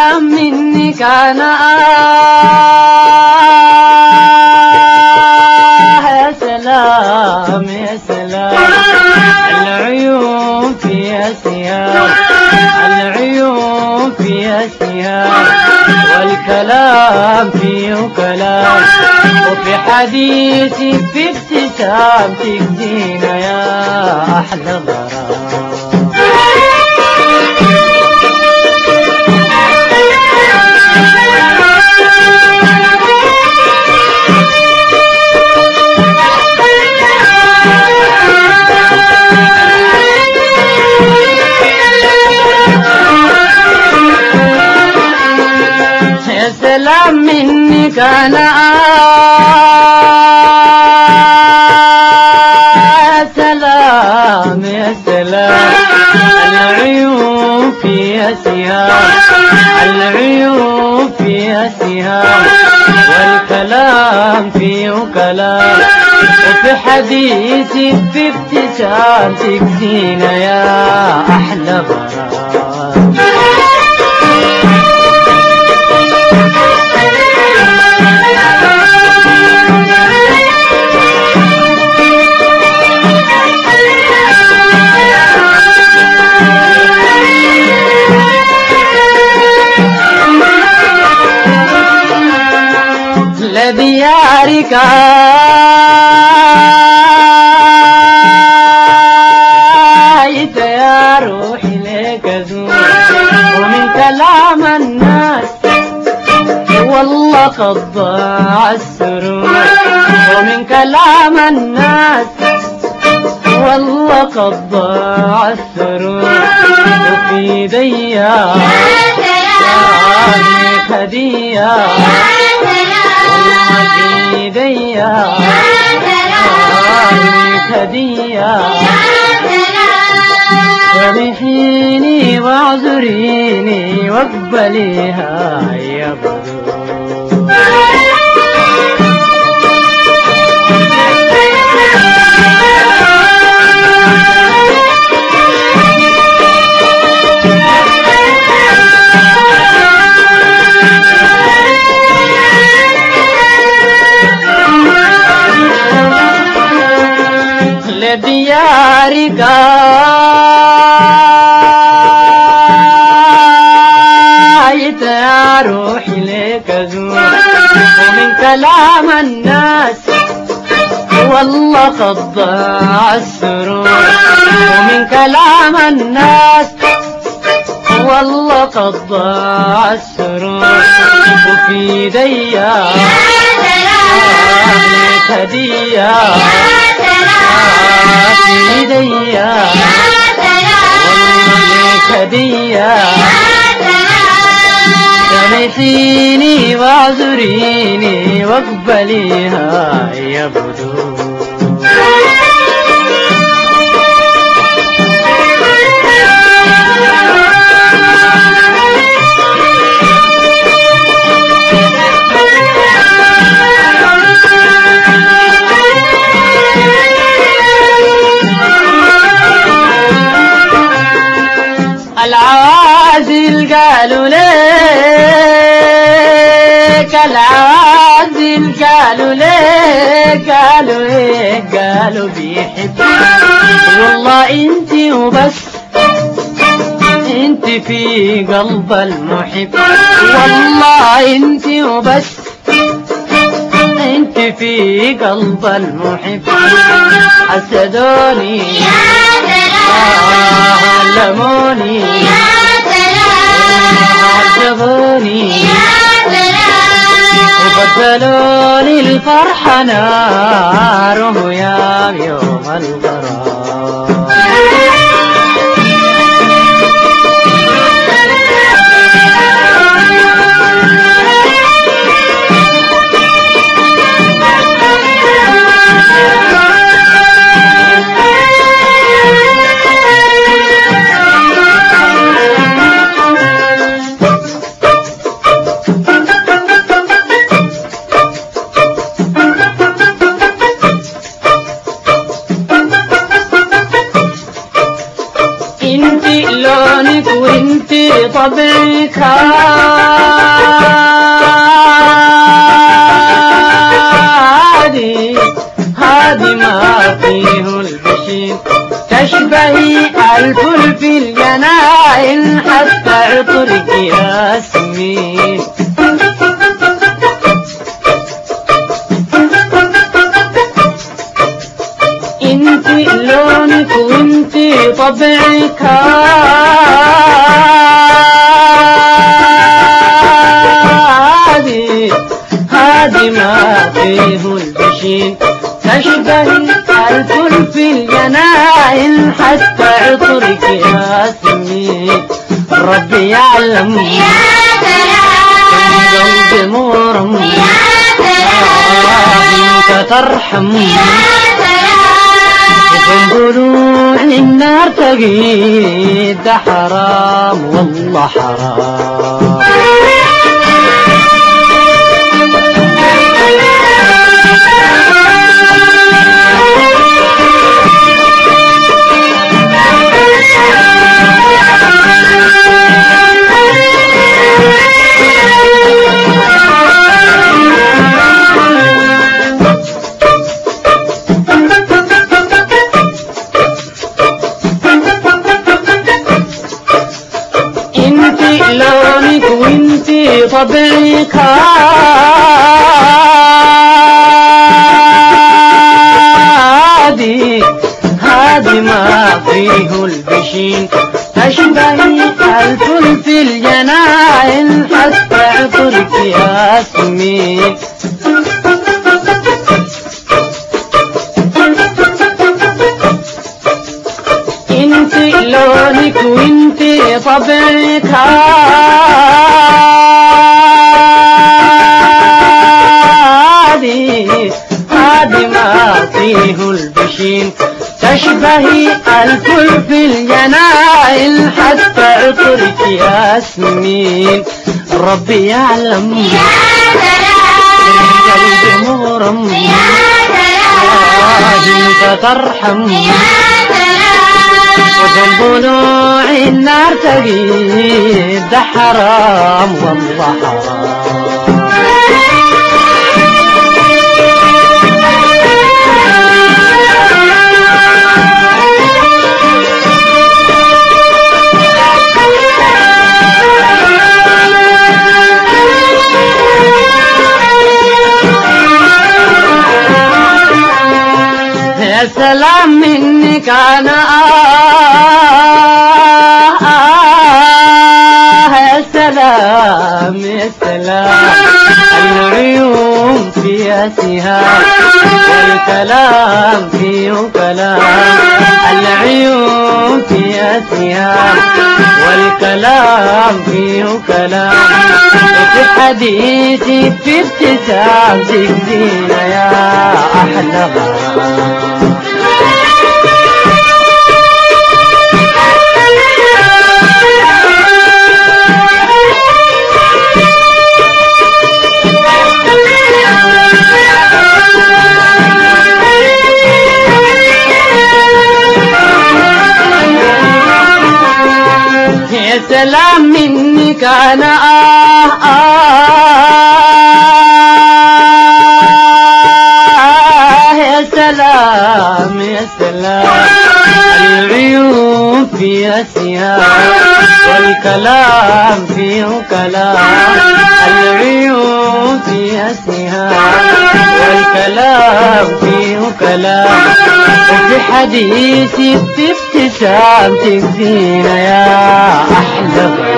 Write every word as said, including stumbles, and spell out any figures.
سلام منك أنا يا سلام يا سلام. العيون فيها سهام، العيون فيها سهام، والكلام فيه كلام، وفي حديثي في ابتسامتك زينة يا أحلى غرام. سلام منك أنا يا سلام يا سلام. العيون فيها سهام، العيون فيها سهام، والكلام فيه كلام، وفي حديثي في ابتسامتك زينة يا أحلى غرام. لديارك آيت يا روحي لك أزور، ومن كلام الناس والله قد ضاع السرور، ومن كلام الناس والله قد ضاع السرور، وفي ديا لك هدية في ايديا لك هدية. سامحيني واعذريني واقبليها يا بدور. لديارك آيت يا روحي لك أزور، ومن كلام الناس والله قد ضاع السرور، ومن كلام الناس والله قد ضاع السرور، وفي ديا لك هدية في ايديا لك هدية. سامحيني واعذريني واقبليها يا بدور. العوازل قالوا ليك، العوازل قالوا ليك، قالوا ايه قالوا بيحبك، والله انت وبس انت في قلب المحب، والله انت وبس انت في قلب المحب. حسدوني علموني عذبوني وبدلوني الفرحة نار ويا يوم الغرام. انتي لونك وانتي طبعك الفل في الجناين حتى عطرك ياسمين. انتي لونك وانتي طبعك هادي هادي ما فيه البشين، تشبهي الفل في الجناين حتى عطرك ياسمين. ربي يعلم يا سلام قلبي مورم يا سلام انت ترحم يا سلام ضلوع النار تقيد، ده حرام والله حرام. لونك وانتي طبعك هادي هادي ما فيه البشين، تشبهي الفل في الجناين حتى عطرك ياسمين. انتي لونك وانتي طبعك هادي هادي ما فيه البشين، تشبهي الكل في الجناين حتى عطرك ياسمين. ربي يعلم يا سلام قلبي مغرم يا سلام انت ترحم يا سلام وضلوع النار تقيد، ده حرام والله حرام. يا سلام منك انا آه آه يا سلام يا سلام. العيون فيها سهام والكلام فيه كلام، العيون فيها سهام والكلام فيه كلام. وفي حديثي في ابتسامتك زينة يا أحلى غرام. يا سلام منك انا آه آه يا سلام يا سلام. العيون فيها سهام والكلام فيه كلام، العيون فيها سهام والكلام فيه كلام. وفي حديثي بابتسامتك زينة يا أحلى